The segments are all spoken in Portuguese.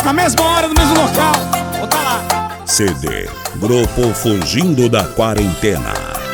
na mesma hora, no mesmo local. Vou tá lá. CD Grupo Fugindo da Quarentena.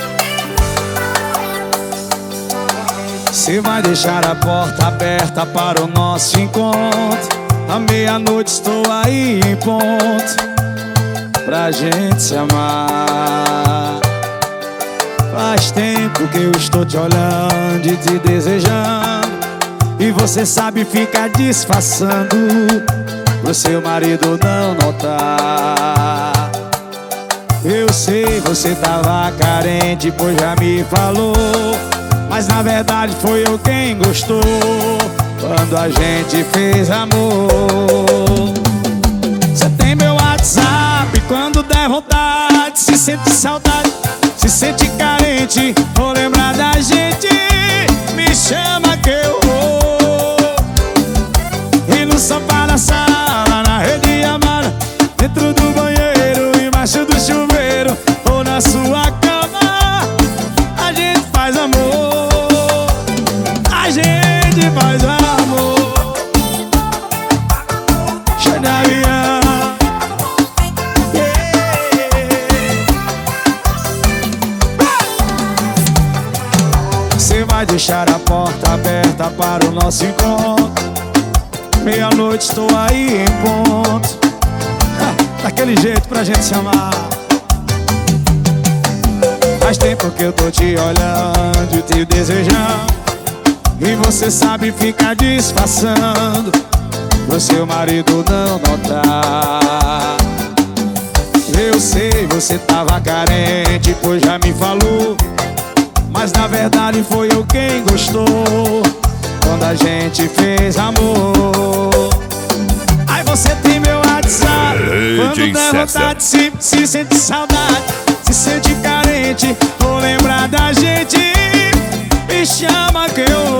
Você vai deixar a porta aberta para o nosso encontro. À meia-noite estou aí em ponto pra gente se amar. Faz tempo que eu estou te olhando e te desejando, e você sabe ficar disfarçando pro seu marido não notar. Eu sei, você tava carente, pois já me falou, mas na verdade foi eu quem gostou quando a gente fez amor. Você tem meu WhatsApp, quando der vontade, se sente saudade, se sente carente, ou lembrar da gente, me chama que eu vou. E no sofá da sala, na rede amada, dentro do banheiro, embaixo do chuveiro, ou na sua cama, a gente faz amor. A gente faz amor. Cheio de avião. Você vai deixar a porta aberta para o nosso encontro. Meia-noite estou aí em ponto, daquele jeito pra gente se amar. Faz tempo que eu tô te olhando e te desejando, e você sabe ficar disfarçando pro seu marido não notar. Eu sei, você tava carente, pois já me falou, mas na verdade foi eu quem gostou quando a gente fez amor. Aí você tem meu WhatsApp, quando der vontade, se sente saudade, se sente carente, ou lembrar da gente, me chama que eu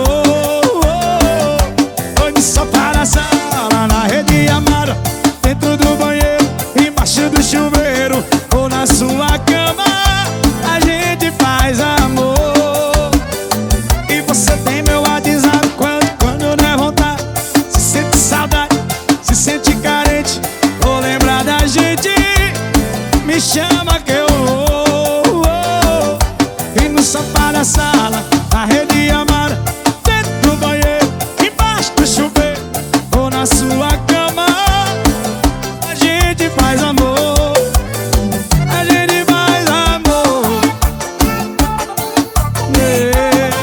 vou. Hoje só para a sala, na rede amada, dentro do banheiro, embaixo do chuveiro, ou na sua cama, a gente faz amor. E você tem meu WhatsApp, quando der vontade, se sente saudade, se sente carente, ou lembrar da gente, me chama que eu vou. E no sofá da sala, na rede amada, dentro do banheiro, embaixo do chuveiro, ou na sua cama, a gente faz amor. A gente faz amor. Yeah.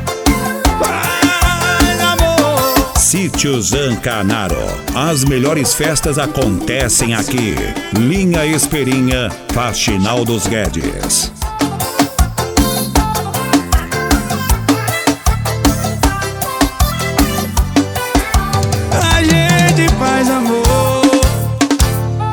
Faz amor. Sítio Zancanaro. As melhores festas acontecem aqui. Linha Esperinha, Faxinal dos Guedes. A gente faz amor.